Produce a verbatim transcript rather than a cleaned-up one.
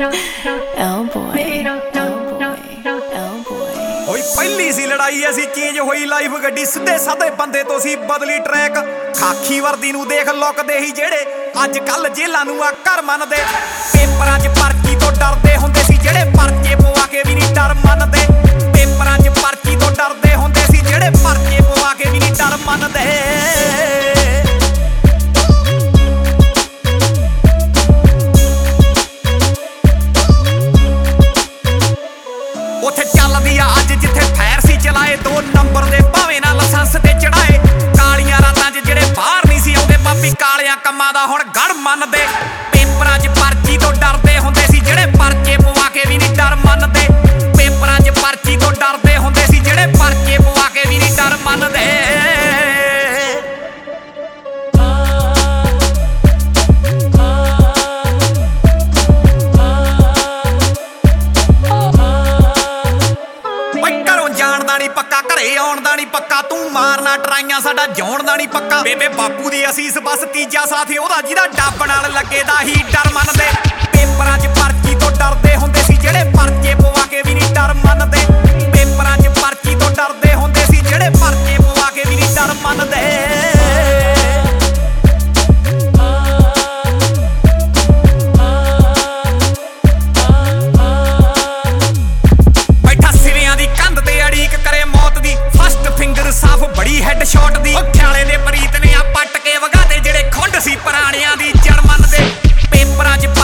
ਹੋਈ ਪਹਿਲੀ ਸੀ ਲੜਾਈ ਐਸੀ ਚੇਂਜ ਹੋਈ ਲਾਈਫ ਗੱਡੀ ਸਿੱਧੇ ਸਾਦੇ ਬੰਦੇ ਤੋਂ ਸੀ ਬਦਲੀ ਟਰੈਕ ਖਾਕੀ ਵਰਦੀ ਨੂੰ ਦੇਖ ਲੁਕਦੇ ਹੀ ਜਿਹੜੇ ਅੱਜ ਕੱਲ ਜੇਲਾਂ ਨੂੰ ਆ ਘਰ ਮੰਨਦੇ ਪੇਪਰਾਂ 'ਚ ਪਰਚੀ ਤੋਂ ਡਰਦੇ ਹੁੰਦੇ ਸੀ ਜਿਹੜੇ ਪਰਚੇ ਪਵਾ ਕੇ ਵੀ ਨਹੀਂ ਡਰ ਮੰਨਦੇ ਪੇਪਰਾਂ 'ਚ ਪਰਚੀ ਤੋਂ ਡਰਦੇ ਹੁੰਦੇ ਸੀ ਜਿਹੜੇ ਪਰਚੇ ਪਵਾ ਕੇ ਵੀ ਨਹੀਂ ਡਰ ਮੰਨਦੇ ਉੱਥੇ ਚੱਲਦੀ ਆ ਅੱਜ ਜਿੱਥੇ ਫੈਰ ਸੀ ਚਲਾਏ ਦੋ ਨੰਬਰ ਦੇ ਭਾਵੇਂ ਨਾ ਲਾਇਸੈਂਸ ਤੇ ਚੜਾਏ ਕਾਲੀਆਂ ਰਾਤਾਂ 'ਚ ਜਿਹੜੇ ਬਾਹਰ ਨਹੀਂ ਸੀ ਆਉਂਦੇ ਬਾਬੀ ਕਾਲਿਆਂ ਕੰਮਾਂ ਦਾ ਹੁਣ ਗੜ ਮੰਨਦੇ ਪੇਪਰਾਂ 'ਚ ਪਰਚੀ ਤੋਂ ਡਰਦੇ ਹੁੰਦੇ ਸੀ ਜਿਹੜੇ ਪਰਚੇ ਪਵਾ ਕੇ ਵੀ ਨਹੀਂ ਡਰ ਮੰਨਦੇ ਪੇਪਰਾਂ 'ਚ ਪਰਚੀ ਤੋਂ ਡਰਦੇ ਹੁੰਦੇ ਸੀ ਜਿਹੜੇ ਪਰਚੇ ਪਵਾ ਕੇ ਵੀ ਨਹੀਂ ਡਰ ਮੰਨਦੇ ਪੱਕਾ ਘਰੇ ਆਉਣ ਦਾ ਨੀ ਪੱਕਾ ਤੂੰ ਮਾਰਨਾ ਟਰਾਈਆਂ ਸਾਡਾ ਜਿਉਣ ਦਾ ਨੀ ਪੱਕਾ ਬੇਬੇ ਬਾਪੂ ਦੀ ਅਸੀਸ ਬਸ ਤੀਜਾ ਸਾਥੀ ਉਹਦਾ ਜਿਹਦਾ ਡੱਬ ਨਾਲ ਲੱਗੇ ਦਾ ਹੀ ਡਰ ਮੰਨਦੇ ਪੇਪਰਾਂ 'ਚ ਪਰਚੀ ਤੋਂ ਡਰਦੇ ਹੁੰਦੇ ਸੀ ਜਿਹੜੇ ਪਰਚੇ ਪਵਾ ਕੇ ਵੀ ਨਹੀਂ ਡਰ ਮੰਨਦੇ ਪੇਪਰਾਂ ਚ ਪਰਚੀ ਤੋਂ ਡਰਦੇ ਹੁੰਦੇ ਸੀ ਜਿਹੜੇ ਪਰਚੇ ਪਵਾ ਕੇ ਵੀ ਨਹੀਂ ਡਰ ਮੰਨਦੇ ਸਾਫ ਬੜੀ ਹੈਡ ਸ਼ਾਟ ਦੀ ਖਿਆਲੇ ਦੇ ਪ੍ਰੀਤ ਨੇ ਆ ਪੱਟ ਕੇ ਵਗਾ ਦੇ ਜਿਹੜੇ ਖੁੰਡ ਸੀ ਪੁਰਾਣਿਆਂ ਦੀ ਜੜ ਮੰਨਦੇ ਪੇਪਰਾਂ 'ਚ